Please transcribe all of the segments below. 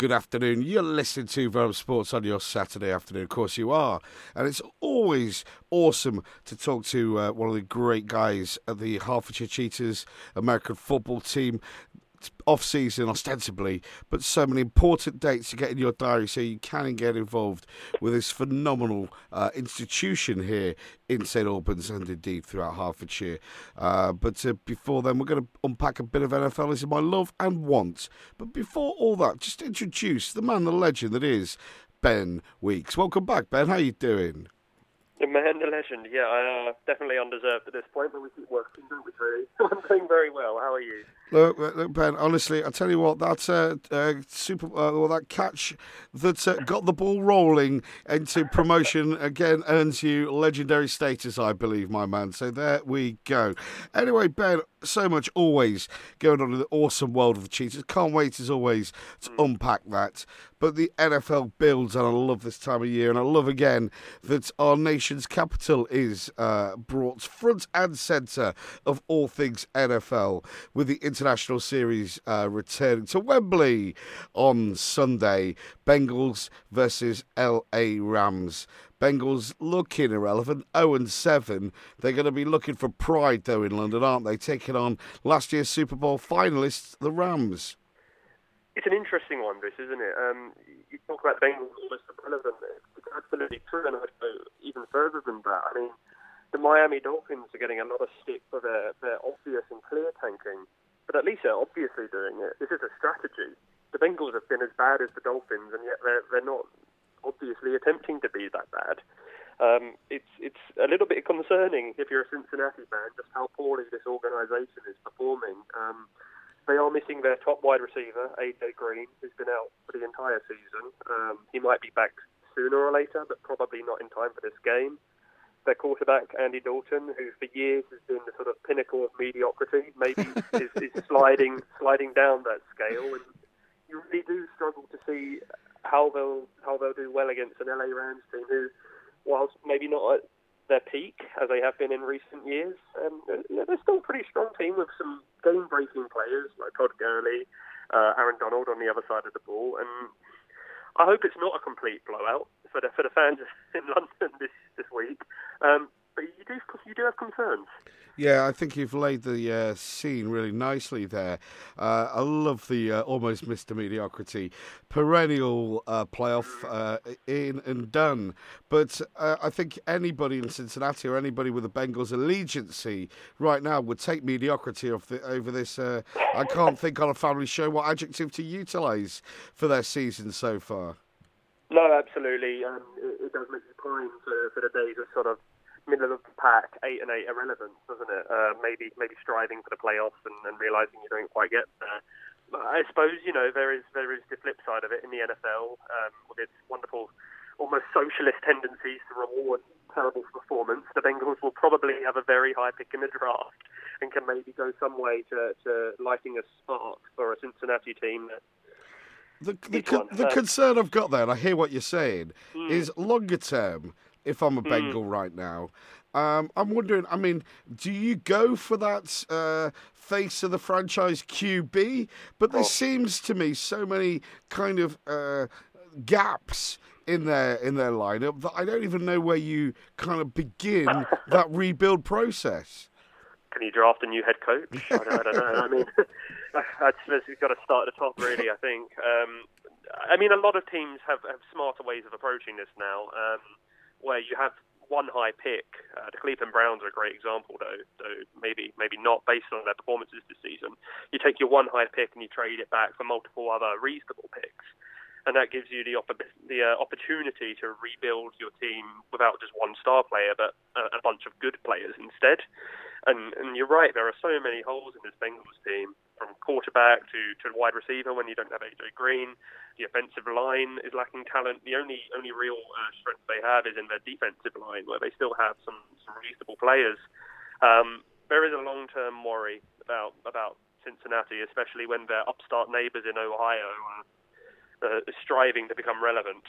Good afternoon. You're listening to Verve Sports on your Saturday afternoon. Of course you are. And it's always awesome to talk to one of the great guys at the Hertfordshire Cheetahs American football team. Off-season, ostensibly, but so many important dates to get in your diary so you can get involved with this phenomenal institution here in St Albans and indeed throughout Hertfordshire. But before then, we're going to unpack a bit of NFL. This is my love and want. But before all that, just introduce the man, the legend that is Ben Weeks. Welcome back, Ben. How you doing? The man, the legend. Yeah, I definitely undeserved at this point, but we keep working, don't we, really? I'm doing very well. How are you? Look, Ben, honestly, I tell you what, that that catch that got the ball rolling into promotion again earns you legendary status, I believe, my man. So there we go. Anyway, Ben, so much always going on in the awesome world of the Cheetahs. Can't wait, as always, to unpack that. But the NFL builds, and I love this time of year, and I love again that our nation's capital is brought front and centre of all things NFL with the International Series returning to Wembley on Sunday. Bengals versus LA Rams. Bengals looking irrelevant, 0-7. They're going to be looking for pride, though, in London, aren't they? Taking on last year's Super Bowl finalists, the Rams. It's an interesting one, this, isn't it? You talk about Bengals almost irrelevant. It's absolutely true, and I'd go even further than that. I mean, the Miami Dolphins are getting a lot of stick for their obvious and clear tanking, but at least they're obviously doing it. This is a strategy. The Bengals have been as bad as the Dolphins, and yet they're not obviously attempting to be that bad. It's a little bit concerning if you're a Cincinnati fan just how poorly this organisation is performing. They are missing their top wide receiver, AJ Green, who's been out for the entire season. He might be back sooner or later, but probably not in time for this game. Their quarterback, Andy Dalton, who for years has been the sort of pinnacle of mediocrity, maybe is sliding down that scale. And you really do struggle to see how they'll do well against an LA Rams team who, whilst maybe not at their peak, as they have been in recent years, they're still a pretty strong team with some game-breaking players like Todd Gurley, Aaron Donald on the other side of the ball, and I hope it's not a complete blowout for the fans in London this week. But you do have concerns. Yeah, I think you've laid the scene really nicely there. I love the almost Mr. Mediocrity, perennial playoff in and done. But I think anybody in Cincinnati or anybody with a Bengals allegiancy right now would take mediocrity over this. I can't think on a family show what adjective to utilise for their season so far. No, absolutely. It does make you pine for the days of sort of middle of the pack, 8-8 irrelevance, doesn't it? Maybe striving for the playoffs and realising you don't quite get there. But I suppose there is the flip side of it in the NFL with its wonderful, almost socialist tendencies to reward terrible performance. The Bengals will probably have a very high pick in the draft and can maybe go some way to lighting a spark for a Cincinnati team that. The concern I've got there, and I hear what you're saying, is longer term. If I'm a Bengal right now, I'm wondering, I mean, do you go for that face of the franchise QB? But there seems to me so many kind of gaps in their lineup that I don't even know where you kind of begin that rebuild process. Can you draft a new head coach? I don't know. I mean, you've got to start at the top, really, I think. I mean, a lot of teams have smarter ways of approaching this now, where you have one high pick. The Cleveland Browns are a great example, though maybe not based on their performances this season. You take your one high pick and you trade it back for multiple other reasonable picks. And that gives you the opportunity to rebuild your team without just one star player, but a bunch of good players instead. And you're right, there are so many holes in this Bengals team, from quarterback to wide receiver when you don't have AJ Green. The offensive line is lacking talent. The only real strength they have is in their defensive line, where they still have some reasonable players. There is a long-term worry about Cincinnati, especially when their upstart neighbours in Ohio are striving to become relevant.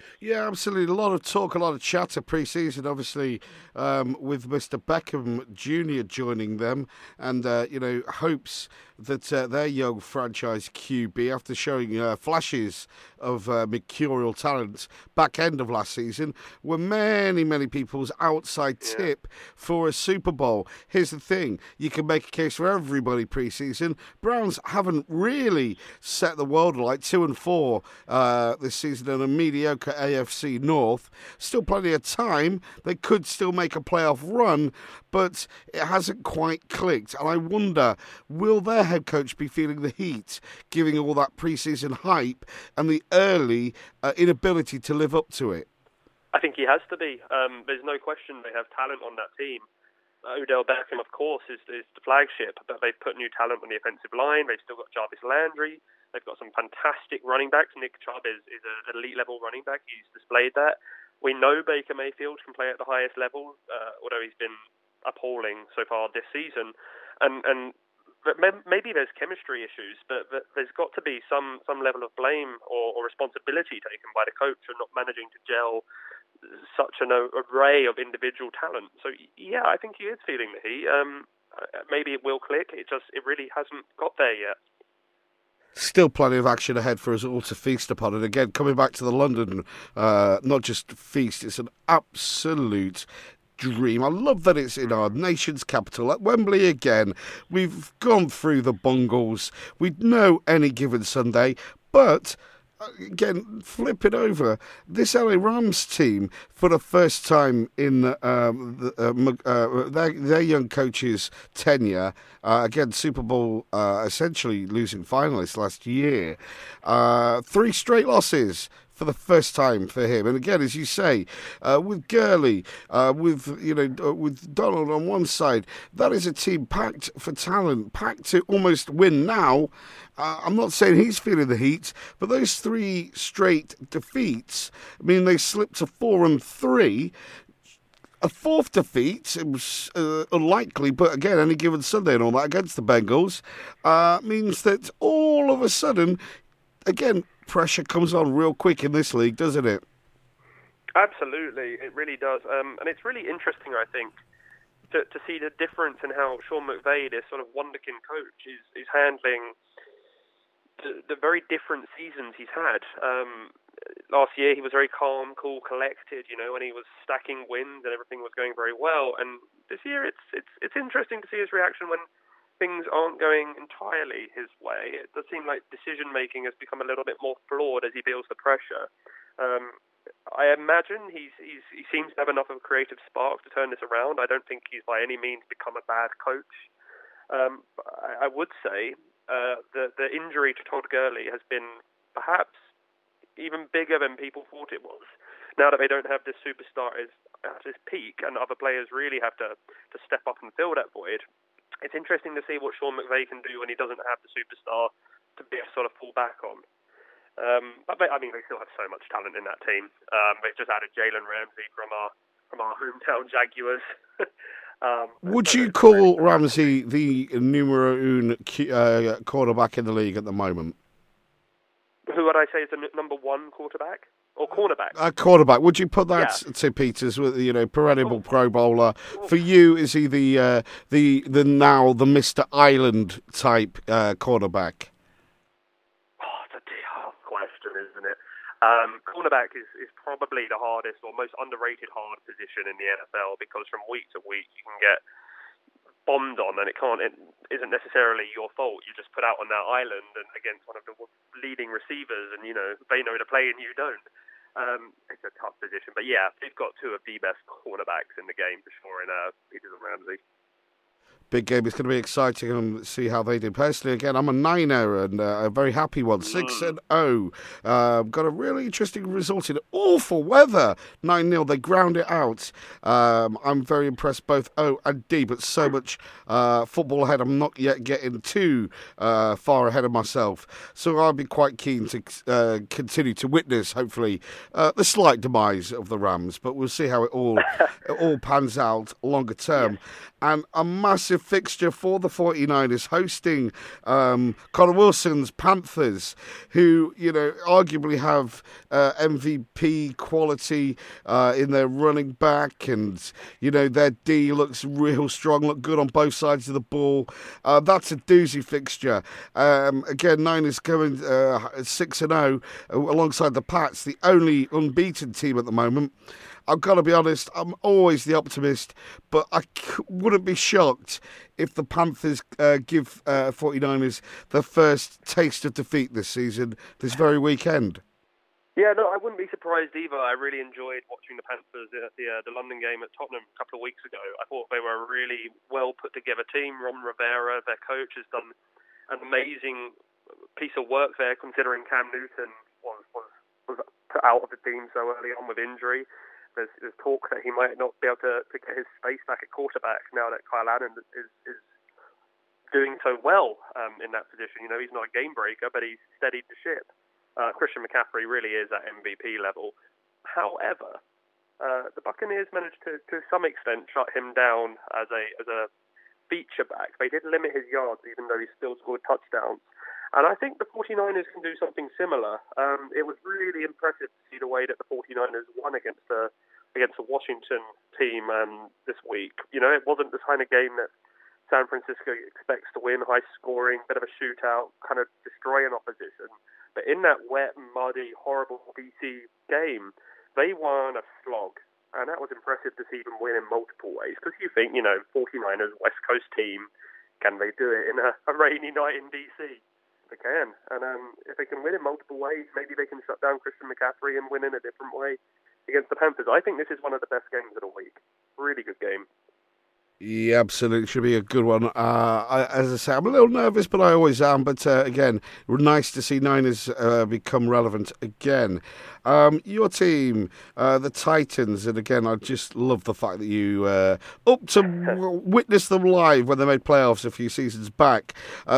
Yeah, absolutely. A lot of talk, a lot of chatter pre-season, obviously, with Mr. Beckham Jr. joining them, and hopes that their young franchise QB, after showing flashes of mercurial talent back end of last season, were many people's outside tip for a Super Bowl. Here's the thing: you can make a case for everybody pre-season. Browns haven't really set the world alight. 2-4 this season in a mediocre AFC North. Still plenty of time. They could still make a playoff run, but it hasn't quite clicked. And I wonder, will their head coach be feeling the heat, giving all that pre-season hype and the early inability to live up to it? I think he has to be. There's no question they have talent on that team. Odell Beckham, of course, is the flagship, but they've put new talent on the offensive line. They've still got Jarvis Landry. They've got some fantastic running backs. Nick Chubb is an elite-level running back. He's displayed that. We know Baker Mayfield can play at the highest level, although he's been appalling so far this season. And maybe there's chemistry issues, but there's got to be some level of blame or responsibility taken by the coach for not managing to gel such an array of individual talent. So yeah, I think he is feeling the heat. Maybe it will click. It really hasn't got there yet. Still plenty of action ahead for us all to feast upon. And again, coming back to the London, not just feast, it's an absolute dream. I love that it's in our nation's capital at Wembley again. We've gone through the bungles. We know any given Sunday, but again, flip it over. This LA Rams team, for the first time in their young coach's tenure, again, Super Bowl essentially losing finalists last year, 3 straight losses for the first time for him. And again, as you say, with Gurley, with Donald on one side, that is a team packed for talent, packed to almost win now. I'm not saying he's feeling the heat, but those 3 straight defeats, I mean, they slipped to 4-3. A 4th defeat, it was unlikely, but again, any given Sunday and all that against the Bengals, means that all of a sudden, again, pressure comes on real quick in this league, doesn't it? Absolutely, it really does. And it's really interesting, I think, to see the difference in how Sean McVay, this sort of wonderkin coach, is handling the very different seasons he's had. Last year, he was very calm, cool, collected, when he was stacking wins and everything was going very well. And this year, it's interesting to see his reaction when things aren't going entirely his way. It does seem like decision-making has become a little bit more flawed as he feels the pressure. I imagine he seems to have enough of a creative spark to turn this around. I don't think he's by any means become a bad coach. I would say the injury to Todd Gurley has been perhaps even bigger than people thought it was. Now that they don't have this superstar at his peak and other players really have to step up and fill that void, it's interesting to see what Sean McVay can do when he doesn't have the superstar to be able to sort of fall back on. But I mean, they still have so much talent in that team. They've just added Jalen Ramsey from our hometown Jaguars. Would you call Ramsey the numero un quarterback in the league at the moment? Who would I say is the number 1 quarterback? Or cornerback? Quarterback. Would you put that to Peters with perennial Pro Bowler? For you, is he the now the Mr. Island type quarterback? Oh, it's a tough question, isn't it? Cornerback is probably the hardest or most underrated hard position in the NFL because from week to week you can get bombed on, and it isn't necessarily your fault. You just put out on that island and against one of the leading receivers, and they know to play and you don't. It's a tough position, but yeah, they've got 2 of the best cornerbacks in the game for sure in Peters and Ramsey. Big game. It's going to be exciting and see how they do. Personally, again, I'm a 9-0 and a very happy one. 6-0. Got a really interesting result in awful weather. 9-0. They ground it out. I'm very impressed, both O and D, but so much football ahead. I'm not yet getting too far ahead of myself. So I'll be quite keen to continue to witness, hopefully, the slight demise of the Rams. But we'll see how it all pans out longer term. Yeah. And a massive massive fixture for the 49ers, hosting Connor Wilson's Panthers, who, arguably have MVP quality in their running back, and, their D looks real strong, look good on both sides of the ball. That's a doozy fixture. Again, Niners going 6-0 alongside the Pats, the only unbeaten team at the moment. I've got to be honest, I'm always the optimist, but I wouldn't be shocked if the Panthers give 49ers their first taste of defeat this season, this very weekend. Yeah, no, I wouldn't be surprised either. I really enjoyed watching the Panthers at the London game at Tottenham a couple of weeks ago. I thought they were a really well put together team. Ron Rivera, their coach, has done an amazing piece of work there, considering Cam Newton was put out of the team so early on with injury. There's talk that he might not be able to get his space back at quarterback now that Kyle Allen is doing so well in that position. He's not a game breaker, but he's steadied the ship. Christian McCaffrey really is at MVP level. However, the Buccaneers managed to some extent shut him down as a feature back. They did limit his yards, even though he still scored touchdowns. And I think the 49ers can do something similar. It was really impressive to see the way that the 49ers won against the Washington team this week. It wasn't the kind of game that San Francisco expects to win, high scoring, bit of a shootout, kind of destroy an opposition. But in that wet, muddy, horrible BC game, they won a slog. And that was impressive to see them win in multiple ways. Because you think, 49ers, West Coast team, can they do it in a rainy night in DC? They can. And if they can win in multiple ways, maybe they can shut down Christian McCaffrey and win in a different way against the Panthers. I think this is one of the best games of the week. Really good game. Yeah, absolutely. Should be a good one. As I say, I'm a little nervous, but I always am. But again, nice to see Niners become relevant again. Your team, the Titans, and again, I just love the fact that you up to witness them live when they made playoffs a few seasons back.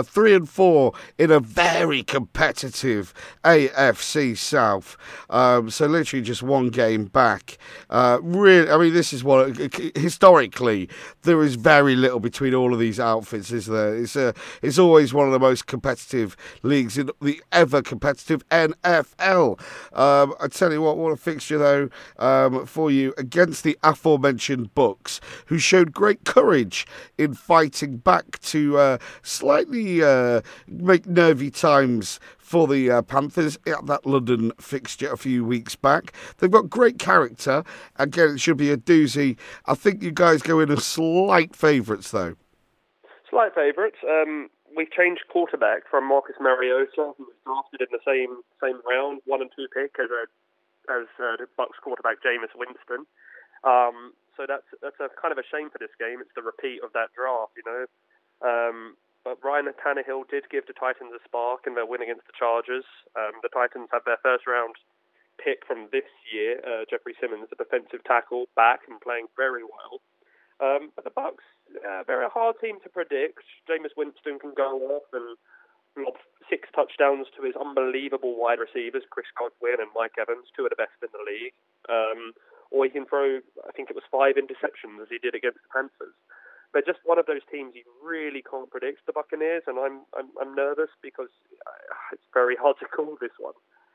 3-4 in a very competitive AFC South. So literally just one game back. Really, I mean, this is what historically. There is very little between all of these outfits, is there? It's always one of the most competitive leagues in the ever competitive NFL. I tell you what a fixture though for you against the aforementioned Bucs, who showed great courage in fighting back to slightly make nervy times for the Panthers at that London fixture a few weeks back. They've got great character. Again, it should be a doozy. I think you guys go in as slight favourites, though. Slight favourites. We've changed quarterback from Marcus Mariota, who was drafted in the same round, 1 and 2 pick, as the Bucs quarterback Jameis Winston. So that's a kind of a shame for this game. It's the repeat of that draft, But Ryan Tannehill did give the Titans a spark in their win against the Chargers. The Titans have their first-round pick from this year, Jeffrey Simmons, the defensive tackle, back and playing very well. But the Bucs, they're a hard team to predict. Jameis Winston can go off and lob 6 touchdowns to his unbelievable wide receivers, Chris Godwin and Mike Evans, 2 of the best in the league. Or he can throw, I think it was 5 interceptions as he did against the Panthers. They're just one of those teams you really can't predict, the Buccaneers, and I'm nervous because it's very hard to call this one.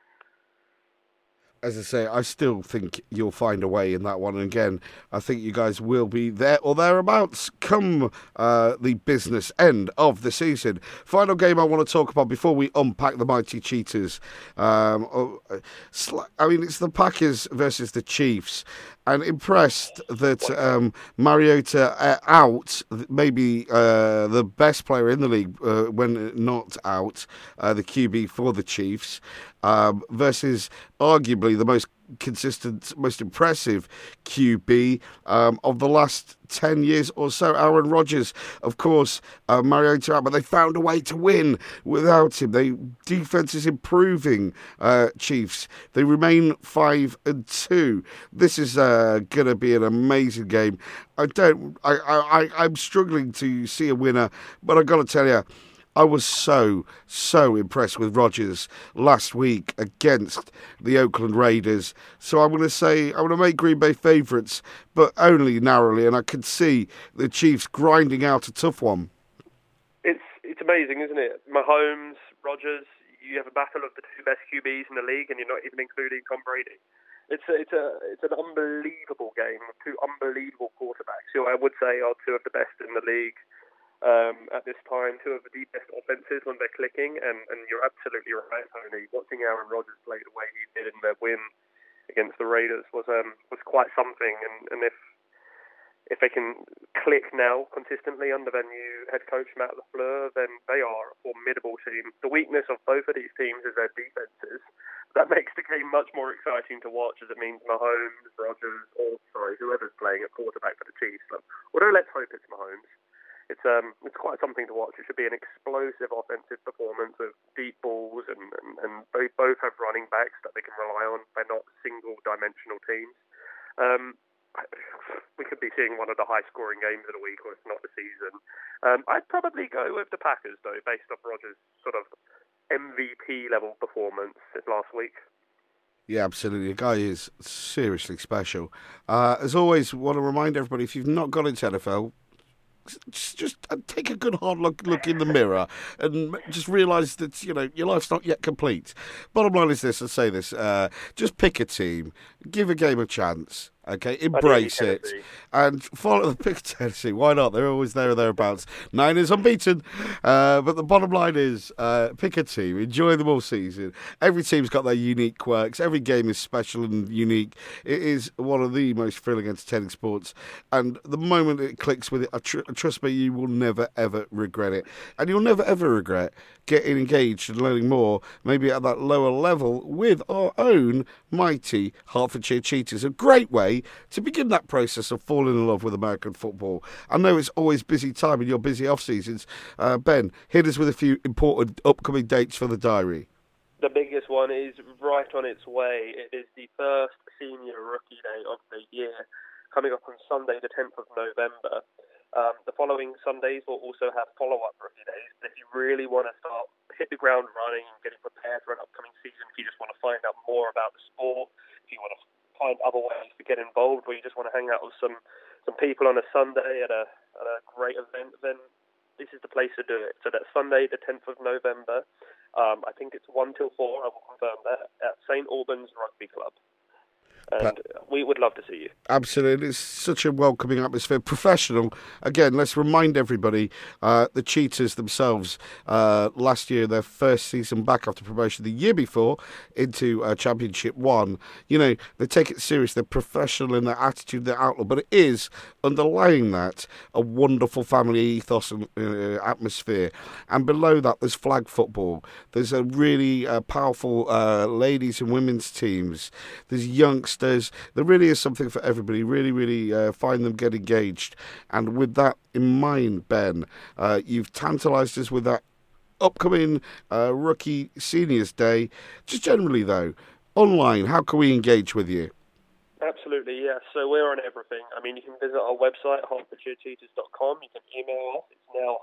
As I say, I still think you'll find a way in that one. And again, I think you guys will be there or thereabouts come the business end of the season. Final game I want to talk about before we unpack the mighty Cheetahs. I mean, it's the Packers versus the Chiefs. And impressed that Mariota out, maybe the best player in the league when not out, the QB for the Chiefs, versus arguably the most consistent, most impressive QB of the last 10 years or so, Aaron Rodgers. Of course, Mariota out, but they found a way to win without him. The defense is improving, Chiefs. They remain 5-2. This is going to be an amazing game. I'm struggling to see a winner, but I've got to tell you, I was so impressed with Rodgers last week against the Oakland Raiders. So I'm going to make Green Bay favourites, but only narrowly, and I could see the Chiefs grinding out a tough one. It's amazing, isn't it? Mahomes, Rodgers, you have a battle of the two best QBs in the league, and you're not even including Tom Brady. It's an unbelievable game with two unbelievable quarterbacks, who I would say are two of the best in the league at this time, two of the best offenses when they're clicking, and you're absolutely right, Tony. Watching Aaron Rodgers play the way he did in their win against the Raiders was quite something, and if they can click now consistently under their new head coach, Matt LaFleur, then they are a formidable team. The weakness of both of these teams is their defenses. That makes the game much more exciting to watch, as it means Mahomes, Rodgers, whoever's playing at quarterback for the Chiefs. Although let's hope it's Mahomes. It's quite something to watch. It should be an explosive offensive performance with deep balls, and they both have running backs that they can rely on. They're not single-dimensional teams. We could be seeing one of the high-scoring games of the week, or if not the season. I'd probably go with the Packers, though, based off Rodgers' sort of MVP-level performance last week. Yeah, absolutely. The guy is seriously special. As always, want to remind everybody, if you've not got into NFL, just take a good hard look in the mirror and just realise that, your life's not yet complete. Bottom line is this, I'll say this, just pick a team, give a game a chance. Okay, embrace it and follow the pick Tennessee. Why not? They're always there or thereabouts. Niners unbeaten. But the bottom line is pick a team, enjoy them all season. Every team's got their unique quirks. Every game is special and unique. It is one of the most thrilling entertaining sports. And the moment it clicks with it, trust me, you will never, ever regret it. And you'll never, ever regret getting engaged and learning more, maybe at that lower level, with our own mighty Hertfordshire Cheetahs. A great way to begin that process of falling in love with American football. I know it's always busy time in your busy off-seasons. Ben, hit us with a few important upcoming dates for the diary. The biggest one is right on its way. It is the first senior rookie day of the year, coming up on Sunday, the 10th of November. The following Sundays will also have follow-up rookie days. But if you really want to hit the ground running and getting prepared for an upcoming season, if you just want to find out more about the sport, if you want to find other ways to get involved, or you just want to hang out with some people on a Sunday at a great event, then this is the place to do it. So that's Sunday, the 10th of November. I think it's 1 till 4, I will confirm that, at St. Albans Rugby Club. And we would love to see you. Absolutely. It's such a welcoming atmosphere. Professional. Again, let's remind everybody, the Cheetahs themselves, last year, their first season back after promotion the year before into Championship 1. They take it serious. They're professional in their attitude, their outlook. But it is, underlying that, a wonderful family ethos and atmosphere. And below that, there's flag football. There's a really powerful ladies and women's teams. There's youngsters. There really is something for everybody. Really, really find them, get engaged. And with that in mind, Ben, you've tantalised us with that upcoming Rookie Seniors Day. Just generally, though, online, how can we engage with you? Absolutely, yes. So we're on everything. I mean, you can visit our website, hertfordshirecheetahs.com. You can email us. It's now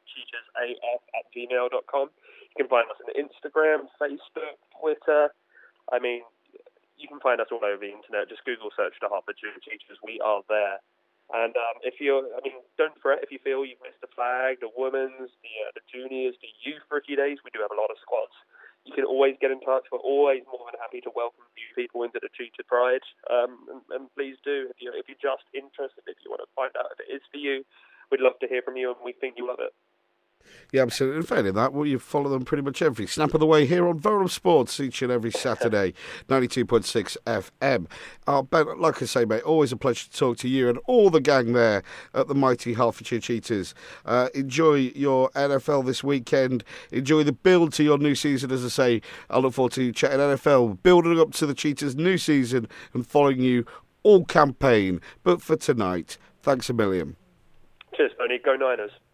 heartscheatersaf@gmail.com. You can find us on Instagram, Facebook, Twitter. I mean, you can find us all over the internet. Just Google search the Hertfordshire Cheetahs. We are there. And don't fret if you feel you've missed a flag, the women's, the juniors, the youth rookie days. We do have a lot of squads. You can always get in touch. We're always more than happy to welcome new people into the Cheetah Pride. And please do, if you're just interested, if you want to find out if it is for you, we'd love to hear from you, and we think you love it. Yeah, absolutely. In fact, that, you follow them pretty much every snap of the way here on Verum Sports each and every Saturday, 92.6 FM. Ben, like I say, mate, always a pleasure to talk to you and all the gang there at the mighty Hertfordshire Cheetahs. Enjoy your NFL this weekend. Enjoy the build to your new season. As I say, I look forward to chatting NFL, building up to the Cheetahs' new season and following you all campaign. But for tonight, thanks a million. Cheers, Tony. Go Niners.